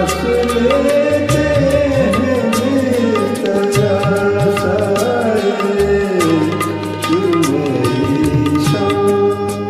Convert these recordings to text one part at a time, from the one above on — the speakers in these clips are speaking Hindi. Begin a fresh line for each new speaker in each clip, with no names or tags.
सांस लेते हैं तेरा साए तू मेरी शान।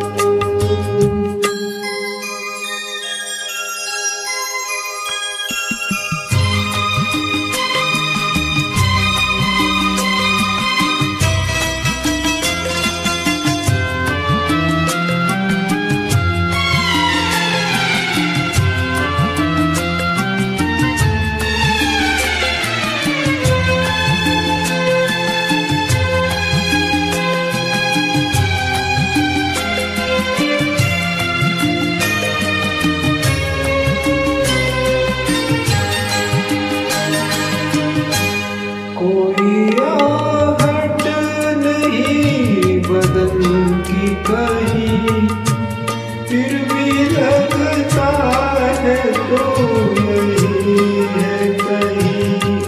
कोई आहट नहीं बदन की कहीं, फिर भी लगता है तो यही है कहीं।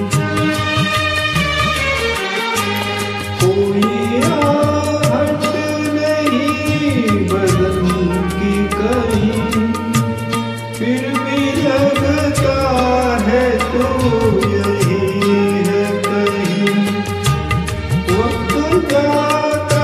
कोई आहट नहीं बदन की कहीं, फिर भी लगता है तो यही है कहीं। वक्त जाता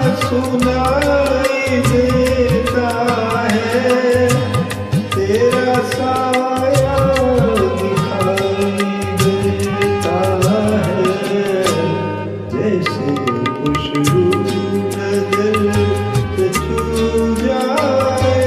सुनाई देता है, तेरा साया दिखाई देता है। जैसे खुशबू नजर से छू जाए,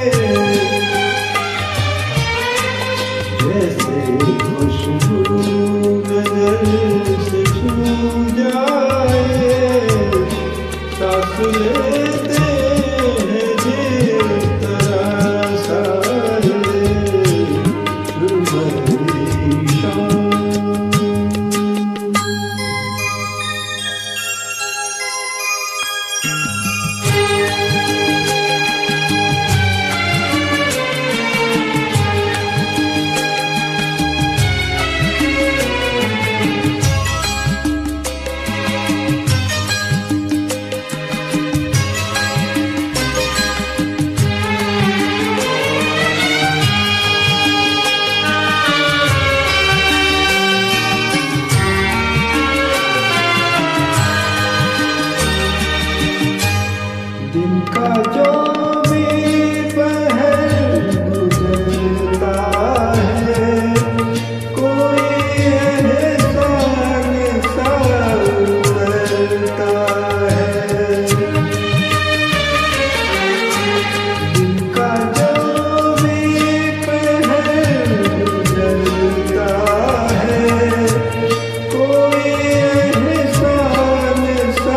जैसे खुशबू नजर से छू जाए, सांस लेते हैं जिस तरह साए तू मेरी शान। दिन का जो भी पहर गुजरता है, कोई एहसान सा उतरता है। दिन का जो भी पहर गुजरता है, कोई एहसान सा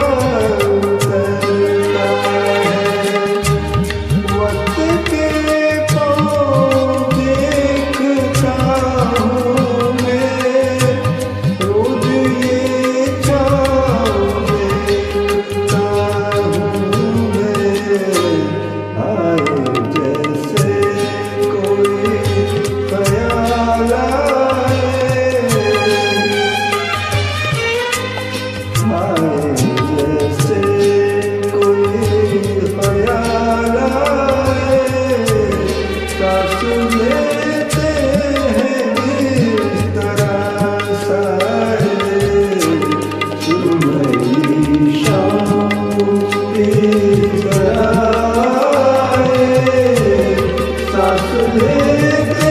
सांस लेते